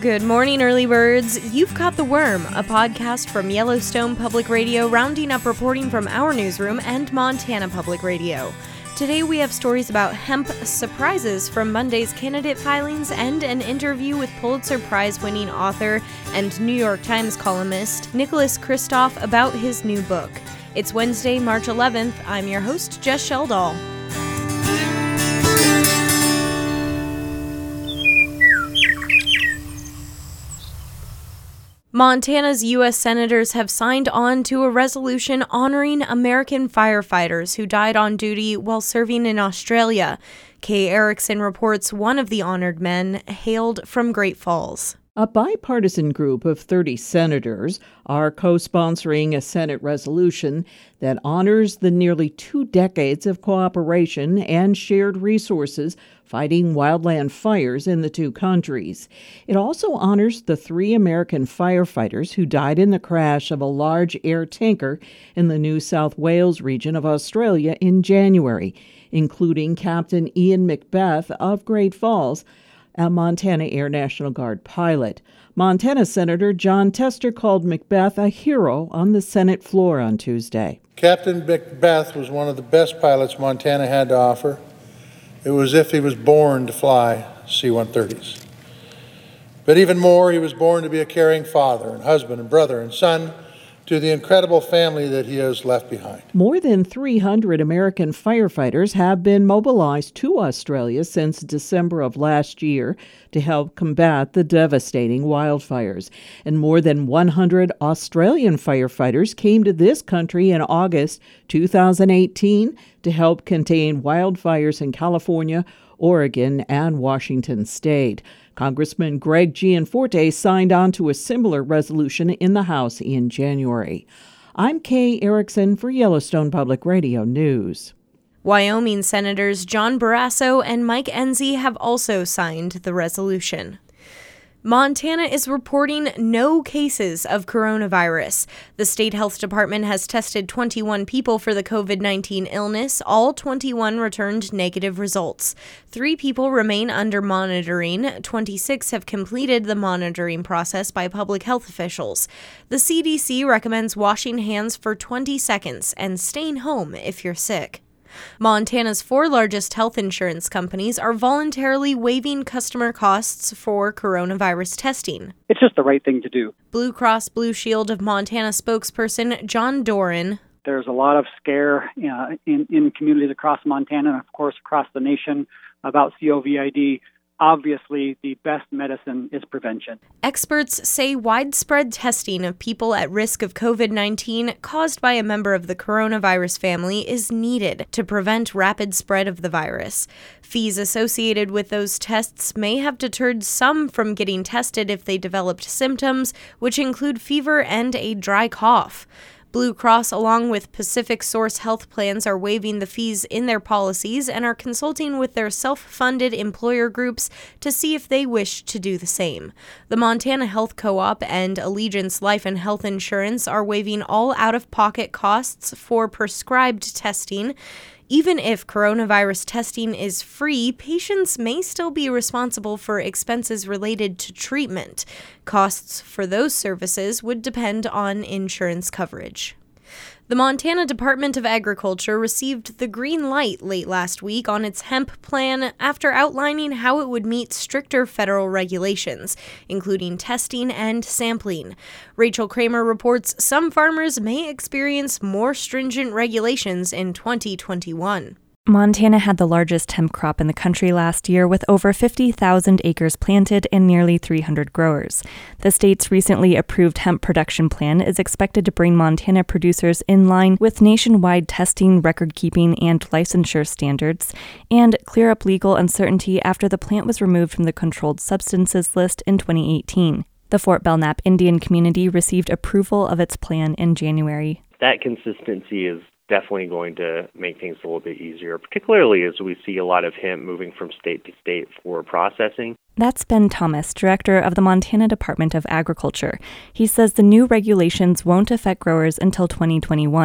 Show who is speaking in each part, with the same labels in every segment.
Speaker 1: Good morning, early birds. You've caught The Worm, a podcast from Yellowstone Public Radio, rounding up reporting from our newsroom and Montana Public Radio. Today we have stories about hemp surprises from Monday's candidate filings and an interview with Pulitzer Prize-winning author and New York Times columnist Nicholas Kristof about his new book. It's Wednesday, March 11th. I'm your host, Jess Sheldall. Montana's U.S. senators have signed on to a resolution honoring American firefighters who died on duty while serving in Australia. Kay Erickson reports one of the honored men hailed from Great Falls.
Speaker 2: A bipartisan group of 30 senators are co-sponsoring a Senate resolution that honors the nearly 2 decades of cooperation and shared resources fighting wildland fires in the two countries. It also honors the 3 American firefighters who died in the crash of a large air tanker in the New South Wales region of Australia in January, including Captain Ian McBeth of Great Falls, a Montana Air National Guard pilot. Montana Senator Jon Tester called McBeth a hero on the Senate floor on Tuesday.
Speaker 3: Captain McBeth was one of the best pilots Montana had to offer. It was as if he was born to fly C-130s. But even more, he was born to be a caring father and husband and brother and son to the incredible family that he has left behind.
Speaker 2: More than 300 American firefighters have been mobilized to Australia since December of last year to help combat the devastating wildfires. And more than 100 Australian firefighters came to this country in August 2018 to help contain wildfires in California, Oregon, and Washington state. Congressman Greg Gianforte signed on to a similar resolution in the House in January. I'm Kay Erickson for Yellowstone Public Radio News.
Speaker 1: Wyoming Senators John Barrasso and Mike Enzi have also signed the resolution. Montana is reporting no cases of coronavirus. The state health department has tested 21 people for the COVID-19 illness. All 21 returned negative results. 3 people remain under monitoring. 26 have completed the monitoring process by public health officials. The CDC recommends washing hands for 20 seconds and staying home if you're sick. Montana's 4 largest health insurance companies are voluntarily waiving customer costs for coronavirus testing.
Speaker 4: It's just the right thing to do.
Speaker 1: Blue Cross Blue Shield of Montana spokesperson John Doran.
Speaker 4: There's a lot of scare in communities across Montana and, of course, across the nation about COVID. Obviously, the best medicine is prevention.
Speaker 1: Experts say widespread testing of people at risk of COVID-19 caused by a member of the coronavirus family is needed to prevent rapid spread of the virus. Fees associated with those tests may have deterred some from getting tested if they developed symptoms, which include fever and a dry cough. Blue Cross, along with Pacific Source Health Plans, are waiving the fees in their policies and are consulting with their self-funded employer groups to see if they wish to do the same. The Montana Health Co-op and Allegiance Life and Health Insurance are waiving all out-of-pocket costs for prescribed testing. Even if coronavirus testing is free, patients may still be responsible for expenses related to treatment. Costs for those services would depend on insurance coverage. The Montana Department of Agriculture received the green light late last week on its hemp plan after outlining how it would meet stricter federal regulations, including testing and sampling. Rachel Kramer reports some farmers may experience more stringent regulations in 2021.
Speaker 5: Montana had the largest hemp crop in the country last year, with over 50,000 acres planted and nearly 300 growers. The state's recently approved hemp production plan is expected to bring Montana producers in line with nationwide testing, record-keeping, and licensure standards, and clear up legal uncertainty after the plant was removed from the controlled substances list in 2018. The Fort Belknap Indian community received approval of its plan in January.
Speaker 6: That consistency is definitely going to make things a little bit easier, particularly as we see a lot of hemp moving from state to state for processing.
Speaker 5: That's Ben Thomas, director of the Montana Department of Agriculture. He says the new regulations won't affect growers until 2021.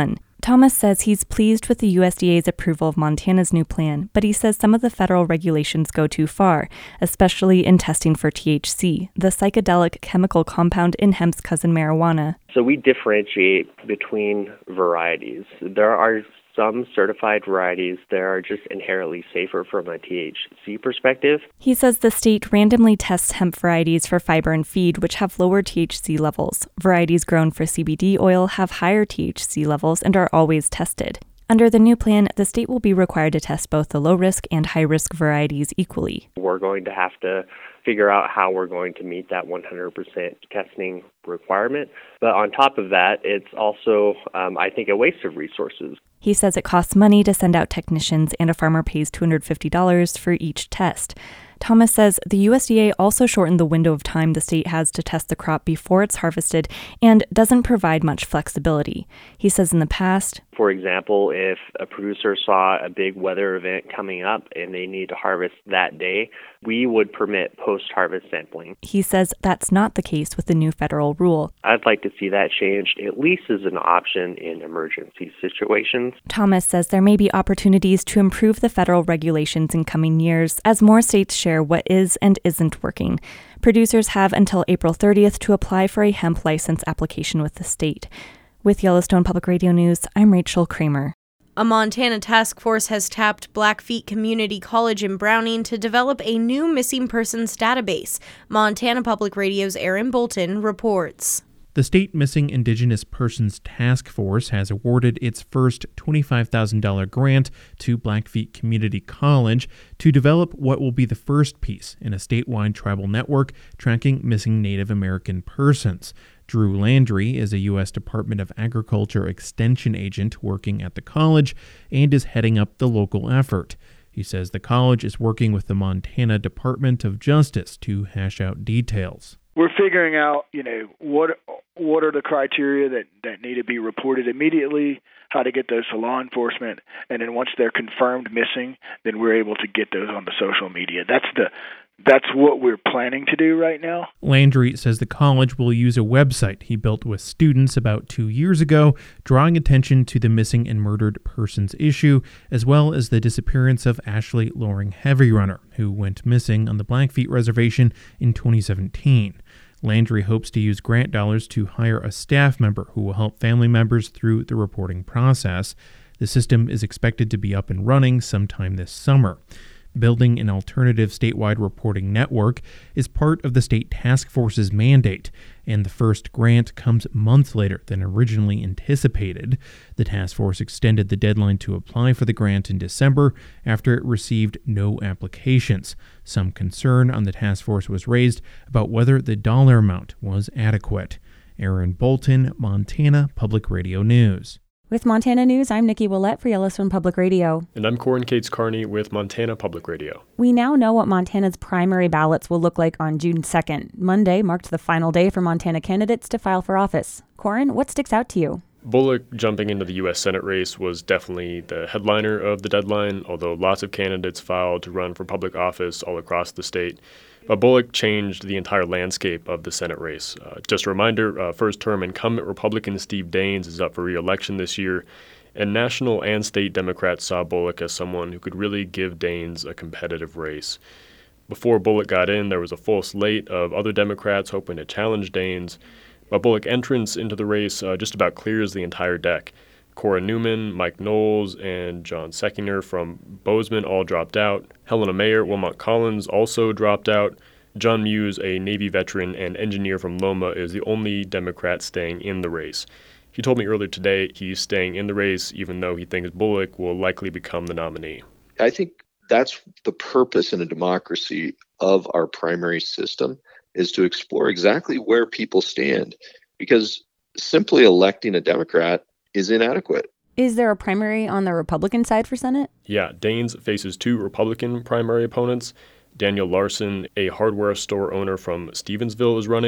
Speaker 5: Thomas says he's pleased with the USDA's approval of Montana's new plan, but he says some of the federal regulations go too far, especially in testing for THC, the psychedelic chemical compound in hemp's cousin marijuana.
Speaker 6: So we differentiate between varieties. There are some certified varieties that are just inherently safer from a THC perspective.
Speaker 5: He says the state randomly tests hemp varieties for fiber and feed, which have lower THC levels. Varieties grown for CBD oil have higher THC levels and are always tested. Under the new plan, the state will be required to test both the low-risk and high-risk varieties equally.
Speaker 6: We're going to have to figure out how we're going to meet that 100% testing requirement. But on top of that, it's also, I think, a waste of resources.
Speaker 5: He says it costs money to send out technicians, and a farmer pays $250 for each test. Thomas says the USDA also shortened the window of time the state has to test the crop before it's harvested and doesn't provide much flexibility. He says in the past,
Speaker 6: for example, if a producer saw a big weather event coming up and they need to harvest that day, we would permit post-harvest sampling.
Speaker 5: He says that's not the case with the new federal rule.
Speaker 6: I'd like to see that changed, at least as an option in emergency situations.
Speaker 5: Thomas says there may be opportunities to improve the federal regulations in coming years as more states share what is and isn't working. Producers have until April 30th to apply for a hemp license application with the state. With Yellowstone Public Radio News, I'm Rachel Kramer.
Speaker 1: A Montana task force has tapped Blackfeet Community College in Browning to develop a new missing persons database. Montana Public Radio's Aaron Bolton reports.
Speaker 7: The State Missing Indigenous Persons Task Force has awarded its first $25,000 grant to Blackfeet Community College to develop what will be the first piece in a statewide tribal network tracking missing Native American persons. Drew Landry is a U.S. Department of Agriculture extension agent working at the college and is heading up the local effort. He says the college is working with the Montana Department of Justice to hash out details.
Speaker 8: We're figuring out, what are the criteria that need to be reported immediately, how to get those to law enforcement, and then once they're confirmed missing, then we're able to get those on the social media. That's what we're planning to do right now.
Speaker 7: Landry says the college will use a website he built with students about 2 years ago, drawing attention to the missing and murdered persons issue, as well as the disappearance of Ashley Loring Heavyrunner, who went missing on the Blackfeet Reservation in 2017. Landry hopes to use grant dollars to hire a staff member who will help family members through the reporting process. The system is expected to be up and running sometime this summer. Building an alternative statewide reporting network is part of the state task force's mandate, and the first grant comes months later than originally anticipated. The task force extended the deadline to apply for the grant in December after it received no applications. Some concern on the task force was raised about whether the dollar amount was adequate. Aaron Bolton, Montana Public Radio News.
Speaker 9: With Montana News, I'm Nikki Willett for Yellowstone Public Radio.
Speaker 10: And I'm Corin Cates-Carney with Montana Public Radio.
Speaker 9: We now know what Montana's primary ballots will look like on June 2nd. Monday marked the final day for Montana candidates to file for office. Corin, what sticks out to you?
Speaker 10: Bullock jumping into the U.S. Senate race was definitely the headliner of the deadline, although lots of candidates filed to run for public office all across the state. But Bullock changed the entire landscape of the Senate race. Just a reminder, first-term incumbent Republican Steve Daines is up for re-election this year, and national and state Democrats saw Bullock as someone who could really give Daines a competitive race. Before Bullock got in, there was a full slate of other Democrats hoping to challenge Daines, but Bullock's entrance into the race just about clears the entire deck. Cora Newman, Mike Knowles, and John Sekinger from Bozeman all dropped out. Helena Mayer, Wilmot Collins also dropped out. John Muse, a Navy veteran and engineer from Loma, is the only Democrat staying in the race. He told me earlier today he's staying in the race even though he thinks Bullock will likely become the nominee.
Speaker 11: I think that's the purpose in a democracy of our primary system, is to explore exactly where people stand, because simply electing a Democrat is inadequate.
Speaker 9: Is there a primary on the Republican side for Senate?
Speaker 10: Yeah, Daines faces two Republican primary opponents. Daniel Larson, a hardware store owner from Stevensville, is running,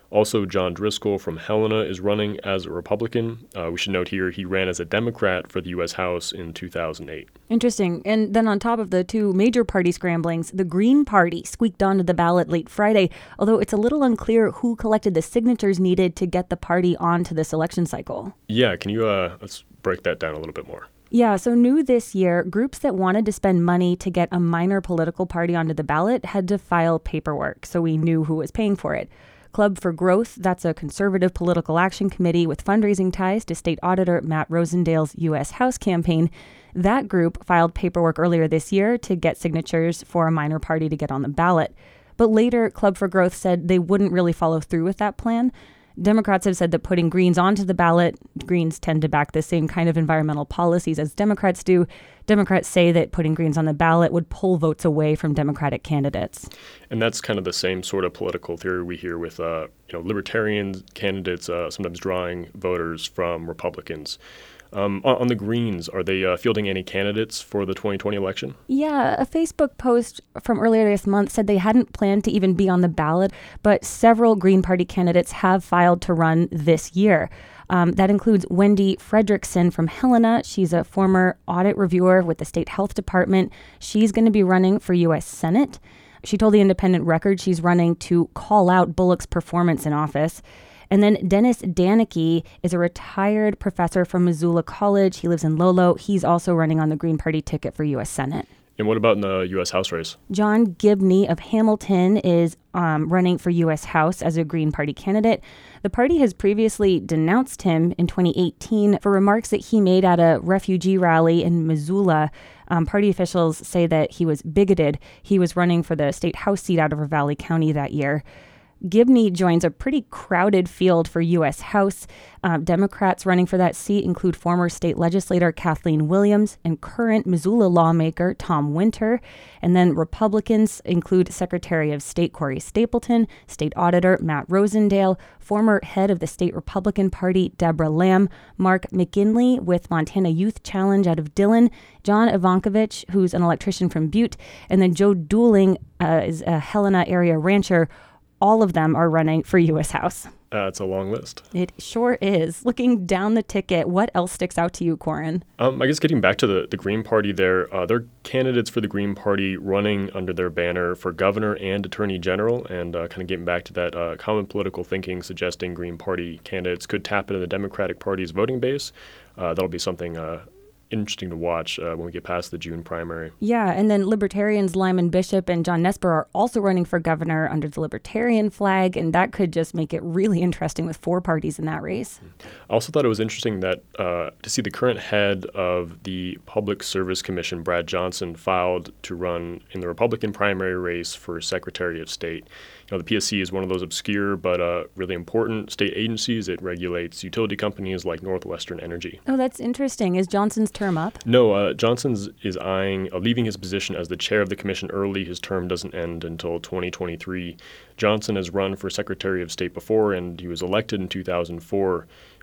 Speaker 10: Also, John Driscoll from Helena is running as a Republican. We should note here he ran as a Democrat for the U.S. House in 2008.
Speaker 9: Interesting. And then on top of the two major party scramblings, the Green Party squeaked onto the ballot late Friday, although it's a little unclear who collected the signatures needed to get the party onto this election cycle.
Speaker 10: Yeah, can you let's break that down a little bit more.
Speaker 9: Yeah, so new this year, groups that wanted to spend money to get a minor political party onto the ballot had to file paperwork, so we knew who was paying for it. Club for Growth, that's a conservative political action committee with fundraising ties to State Auditor Matt Rosendale's U.S. House campaign. That group filed paperwork earlier this year to get signatures for a minor party to get on the ballot. But later, Club for Growth said they wouldn't really follow through with that plan. Democrats have said that putting Greens onto the ballot, Greens tend to back the same kind of environmental policies as Democrats do. Democrats say that putting Greens on the ballot would pull votes away from Democratic candidates.
Speaker 10: And that's kind of the same sort of political theory we hear with libertarian candidates sometimes drawing voters from Republicans. On the Greens, are they fielding any candidates for the 2020 election?
Speaker 9: Yeah, a Facebook post from earlier this month said they hadn't planned to even be on the ballot, but several Green Party candidates have filed to run this year. That includes Wendy Fredrickson from Helena. She's a former audit reviewer with the State Health Department. She's going to be running for U.S. Senate. She told the Independent Record she's running to call out Bullock's performance in office. And then Dennis Danicki is a retired professor from Missoula College. He lives in Lolo. He's also running on the Green Party ticket for U.S. Senate.
Speaker 10: And what about in the U.S. House race?
Speaker 9: John Gibney of Hamilton is running for U.S. House as a Green Party candidate. The party has previously denounced him in 2018 for remarks that he made at a refugee rally in Missoula. Party officials say that he was bigoted. He was running for the state House seat out of Ravalli County that year. Gibney joins a pretty crowded field for U.S. House. Democrats running for that seat include former state legislator Kathleen Williams and current Missoula lawmaker Tom Winter. And then Republicans include Secretary of State Corey Stapleton, State Auditor Matt Rosendale, former head of the State Republican Party Deborah Lamb, Mark McGinley with Montana Youth Challenge out of Dillon, John Ivankovich, who's an electrician from Butte, and then Joe Dooling is a Helena area rancher. All of them are running for U.S. House.
Speaker 10: It's a long list.
Speaker 9: It sure is. Looking down the ticket, what else sticks out to you, Corin?
Speaker 10: I guess getting back to the Green Party there, there are candidates for the Green Party running under their banner for governor and attorney general, and kind of getting back to that common political thinking suggesting Green Party candidates could tap into the Democratic Party's voting base. That'll be something interesting to watch when we get past the June primary.
Speaker 9: Yeah, and then Libertarians Lyman Bishop and John Nesper are also running for governor under the Libertarian flag, and that could just make it really interesting with four parties in that race.
Speaker 10: I also thought it was interesting that to see the current head of the Public Service Commission, Brad Johnson, filed to run in the Republican primary race for Secretary of State. You know, the PSC is one of those obscure but really important state agencies. It regulates utility companies like Northwestern Energy.
Speaker 9: Oh, that's interesting. Is Johnson's term up?
Speaker 10: No, Johnson's is eyeing leaving his position as the chair of the commission early. His term doesn't end until 2023. Johnson has run for Secretary of State before, and he was elected in 2004.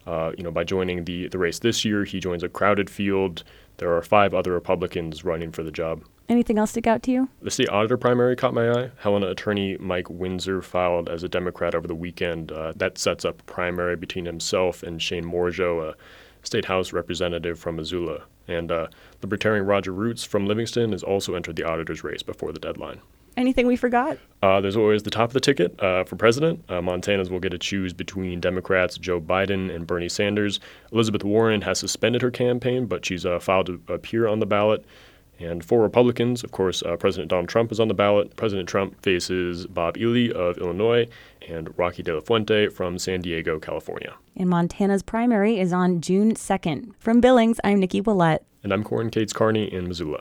Speaker 10: By joining the race this year, he joins a crowded field. There are 5 other Republicans running for the job.
Speaker 9: Anything else stick out to you?
Speaker 10: The state auditor primary caught my eye. Helena attorney Mike Windsor filed as a Democrat over the weekend. That sets up a primary between himself and Shane Morjo, a state house representative from Missoula. And Libertarian Roger Roots from Livingston has also entered the auditor's race before the deadline.
Speaker 9: Anything we forgot?
Speaker 10: There's always the top of the ticket for president. Montanans will get to choose between Democrats Joe Biden and Bernie Sanders. Elizabeth Warren has suspended her campaign, but she's filed to appear on the ballot. And for Republicans, of course, President Donald Trump is on the ballot. President Trump faces Bob Ely of Illinois and Rocky De La Fuente from San Diego, California.
Speaker 9: And Montana's primary is on June 2nd. From Billings, I'm Nikki Willett.
Speaker 10: And I'm Corin Cates Carney in Missoula.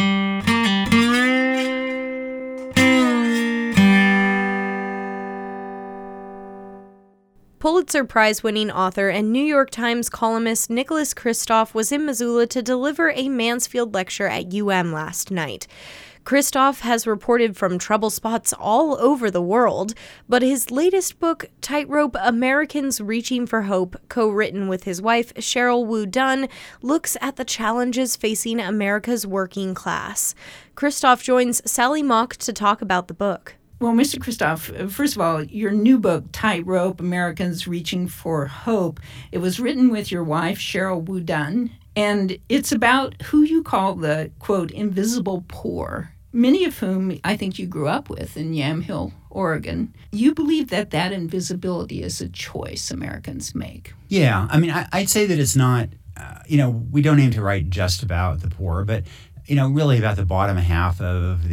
Speaker 1: Pulitzer Prize-winning author and New York Times columnist Nicholas Kristof was in Missoula to deliver a Mansfield lecture at UM last night. Kristof has reported from trouble spots all over the world, but his latest book, Tightrope: Americans Reaching for Hope, co-written with his wife, Cheryl Wu Dunn, looks at the challenges facing America's working class. Kristof joins Sally Mock to talk about the book.
Speaker 12: Well, Mr. Christoph, first of all, your new book, Tightrope, Americans Reaching for Hope, it was written with your wife, Cheryl Wu Dunn, and it's about who you call the, quote, invisible poor, many of whom I think you grew up with in Yamhill, Oregon. You believe that that invisibility is a choice Americans make.
Speaker 13: Yeah, I mean, I'd say that it's not, we don't aim to write just about the poor, but, really about the bottom half of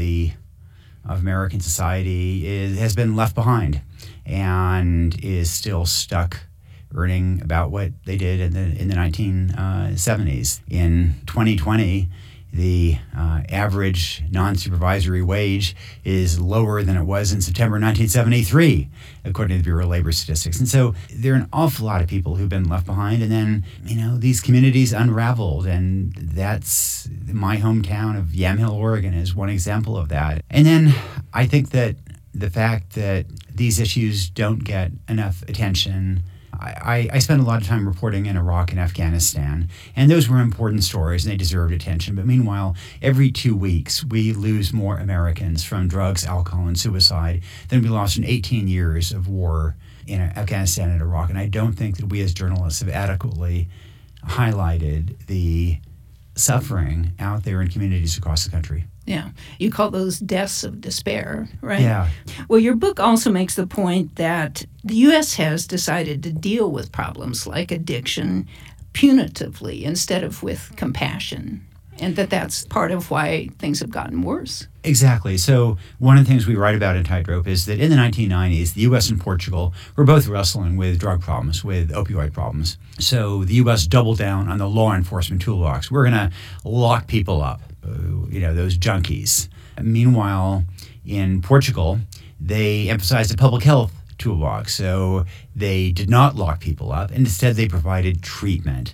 Speaker 13: American society has been left behind and is still stuck earning about what they did in the 1970s. In 2020, the average non-supervisory wage is lower than it was in September 1973, according to the Bureau of Labor Statistics. And so there are an awful lot of people who've been left behind. And then, these communities unraveled. And that's my hometown of Yamhill, Oregon is one example of that. And then I think that the fact that these issues don't get enough attention. I spent a lot of time reporting in Iraq and Afghanistan, and those were important stories, and they deserved attention. But meanwhile, every 2 weeks, we lose more Americans from drugs, alcohol, and suicide than we lost in 18 years of war in Afghanistan and Iraq. And I don't think that we as journalists have adequately highlighted the suffering out there in communities across the country.
Speaker 12: Yeah. You call those deaths of despair, right?
Speaker 13: Yeah.
Speaker 12: Well, your book also makes the point that the U.S. has decided to deal with problems like addiction punitively instead of with compassion, and that's part of why things have gotten worse.
Speaker 13: Exactly. So one of the things we write about in Tightrope is that in the 1990s, the U.S. and Portugal were both wrestling with drug problems, with opioid problems. So the U.S. doubled down on the law enforcement toolbox. We're going to lock people up, those junkies. Meanwhile, in Portugal, they emphasized the public health toolbox. So they did not lock people up. Instead, they provided treatment.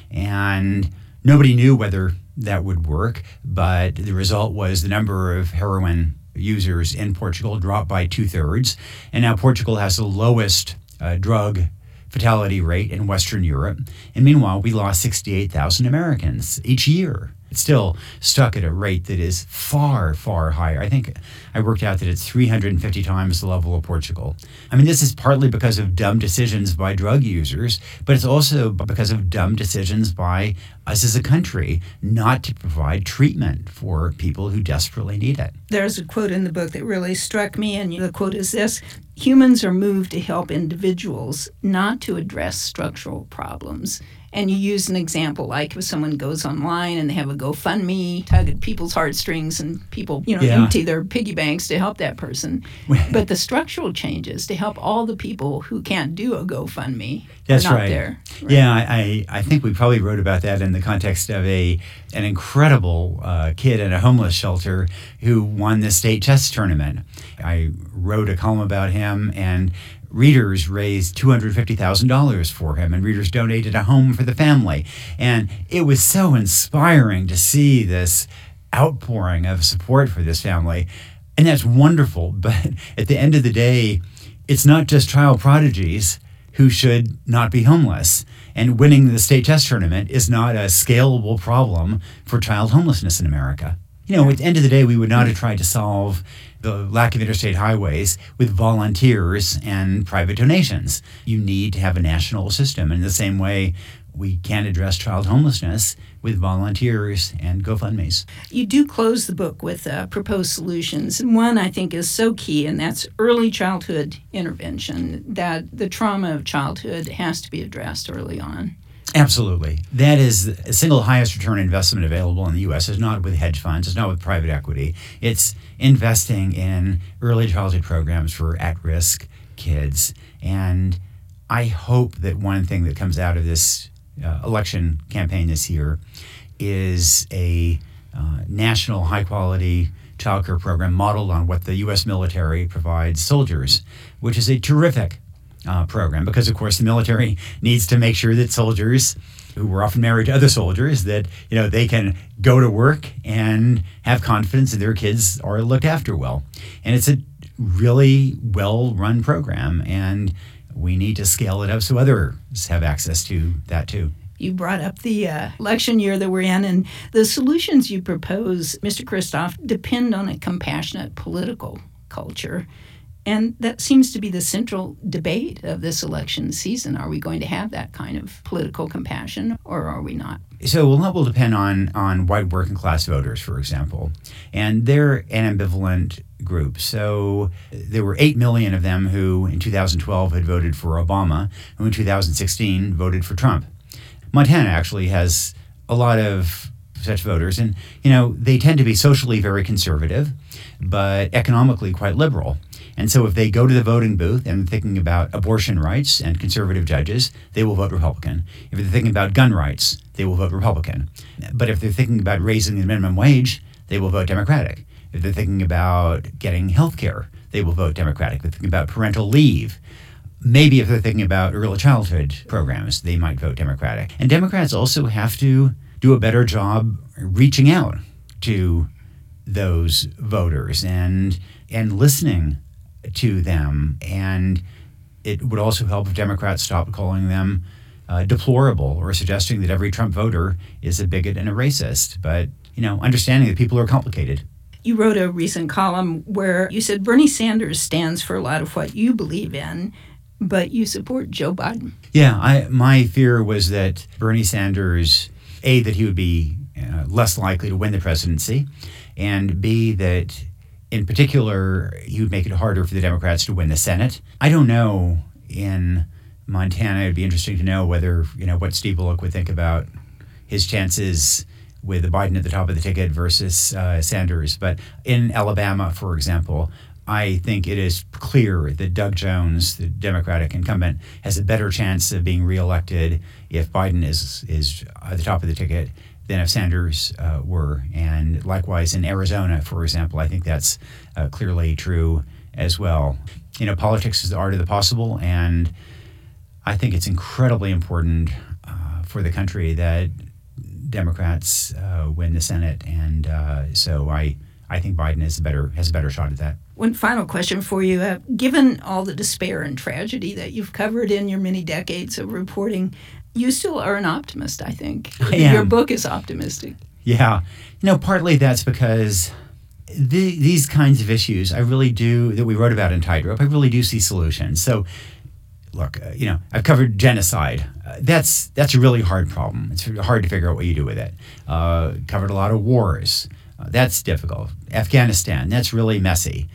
Speaker 13: And nobody knew whether that would work, but the result was the number of heroin users in Portugal dropped by 2/3, and now Portugal has the lowest drug fatality rate in Western Europe. And meanwhile, we lost 68,000 Americans each year. It's still stuck at a rate that is far, far higher. I think I worked out that it's 350 times the level of Portugal. I mean, this is partly because of dumb decisions by drug users, but it's also because of dumb decisions by us as a country not to provide treatment for people who desperately need it.
Speaker 12: There's a quote in the book that really struck me, and the quote is this: "Humans are moved to help individuals, not to address structural problems." And you use an example like if someone goes online and they have a GoFundMe, tug at people's heartstrings, and people, empty their piggy banks to help that person. But the structural changes to help all the people who can't do a GoFundMe
Speaker 13: That's
Speaker 12: are not
Speaker 13: right.
Speaker 12: there. Right?
Speaker 13: Yeah, I think we probably wrote about that in the context of an incredible kid at a homeless shelter who won the state chess tournament. I wrote a column about him, and readers raised $250,000 for him, and readers donated a home for the family. And it was so inspiring to see this outpouring of support for this family. And that's wonderful. But at the end of the day, it's not just child prodigies who should not be homeless. And winning the state chess tournament is not a scalable problem for child homelessness in America. At the end of the day, we would not have tried to solve the lack of interstate highways with volunteers and private donations. You need to have a national system. In the same way, we can't address child homelessness with volunteers and GoFundMes.
Speaker 12: You do close the book with proposed solutions. And one I think is so key, and that's early childhood intervention, that the trauma of childhood has to be addressed early on.
Speaker 13: Absolutely. That is the single highest return investment available in the U.S. It's not with hedge funds. It's not with private equity. It's investing in early childhood programs for at-risk kids. And I hope that one thing that comes out of this election campaign this year is a national high-quality child care program modeled on what the U.S. military provides soldiers, which is a terrific program, because of course the military needs to make sure that soldiers who were often married to other soldiers, that they can go to work and have confidence that their kids are looked after well. And it's a really well-run program, and we need to scale it up so others have access to that too.
Speaker 12: You brought up the election year that we're in, and the solutions you propose, Mr. Christoph, depend on a compassionate political culture. And that seems to be the central debate of this election season. Are we going to have that kind of political compassion, or are we not?
Speaker 13: So a lot will depend on white working class voters, for example. And they're an ambivalent group. So there were 8 million of them who in 2012 had voted for Obama, who in 2016 voted for Trump. Montana actually has a lot of such voters. And, they tend to be socially very conservative, but economically quite liberal. And so if they go to the voting booth and thinking about abortion rights and conservative judges, they will vote Republican. If they're thinking about gun rights, they will vote Republican. But if they're thinking about raising the minimum wage, they will vote Democratic. If they're thinking about getting health care, they will vote Democratic. If they're thinking about parental leave, maybe if they're thinking about early childhood programs, they might vote Democratic. And Democrats also have to do a better job reaching out to those voters and listening to them. And it would also help if Democrats stopped calling them deplorable or suggesting that every Trump voter is a bigot and a racist. But, understanding that people are complicated.
Speaker 12: You wrote a recent column where you said Bernie Sanders stands for a lot of what you believe in, but you support Joe Biden.
Speaker 13: Yeah, my fear was that Bernie Sanders, A, that he would be less likely to win the presidency, and B, that in particular, he would make it harder for the Democrats to win the Senate. I don't know in Montana. It'd be interesting to know whether, what Steve Bullock would think about his chances with Biden at the top of the ticket versus Sanders. But in Alabama, for example, I think it is clear that Doug Jones, the Democratic incumbent, has a better chance of being reelected if Biden is at the top of the ticket than if Sanders were. And likewise in Arizona, for example, I think that's clearly true as well. Politics is the art of the possible, and I think it's incredibly important for the country that Democrats win the Senate, and so I think Biden has a better shot at that.
Speaker 12: One final question for you. Given all the despair and tragedy that you've covered in your many decades of reporting, you still are an optimist, I think. Your book is optimistic.
Speaker 13: Yeah. Partly that's because these kinds of issues, I really do, that we wrote about in Tightrope, I really do see solutions. So, look, I've covered genocide. That's a really hard problem. It's hard to figure out what you do with it. Covered a lot of wars. That's difficult. Afghanistan, that's really messy.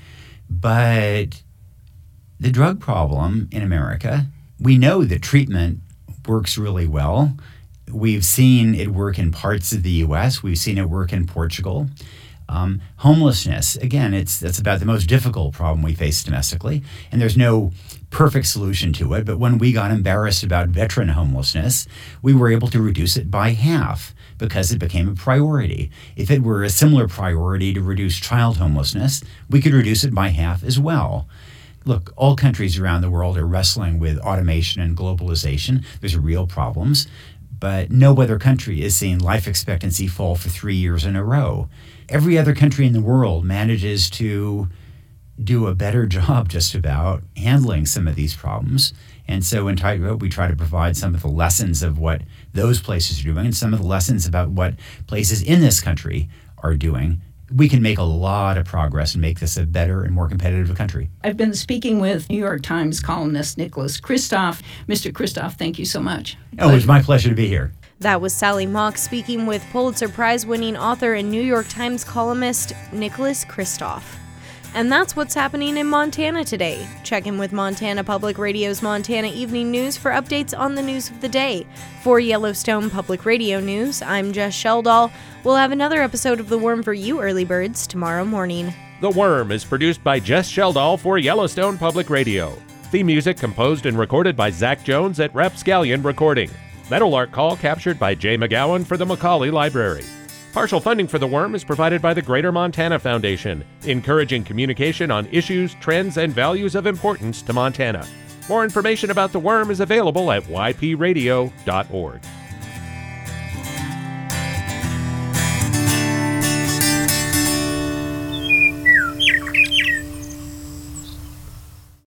Speaker 13: But the drug problem in America, we know that treatment works really well. We've seen it work in parts of the U.S. We've seen it work in Portugal. Homelessness, again, that's about the most difficult problem we face domestically, and there's no perfect solution to it. But when we got embarrassed about veteran homelessness, we were able to reduce it by half because it became a priority. If it were a similar priority to reduce child homelessness, we could reduce it by half as well. Look, all countries around the world are wrestling with automation and globalization. There's real problems, but no other country is seeing life expectancy fall for 3 years in a row. Every other country in the world manages to do a better job just about handling some of these problems. And so in Tightrope, we try to provide some of the lessons of what those places are doing and some of the lessons about what places in this country are doing. We can make a lot of progress and make this a better and more competitive country.
Speaker 12: I've been speaking with New York Times columnist Nicholas Kristof. Mr. Kristof, thank you so much.
Speaker 13: Oh, it's my pleasure to be here.
Speaker 1: That was Sally Mock speaking with Pulitzer Prize-winning author and New York Times columnist Nicholas Kristof. And that's what's happening in Montana today. Check in with Montana Public Radio's Montana Evening News for updates on the news of the day. For Yellowstone Public Radio News, I'm Jess Sheldall. We'll have another episode of The Worm for you early birds tomorrow morning.
Speaker 14: The Worm is produced by Jess Sheldall for Yellowstone Public Radio. Theme music composed and recorded by Zach Jones at Rapscallion Recording. Meadowlark Call captured by Jay McGowan for the Macaulay Library. Partial funding for The Worm is provided by the Greater Montana Foundation, encouraging communication on issues, trends, and values of importance to Montana. More information about The Worm is available at ypradio.org.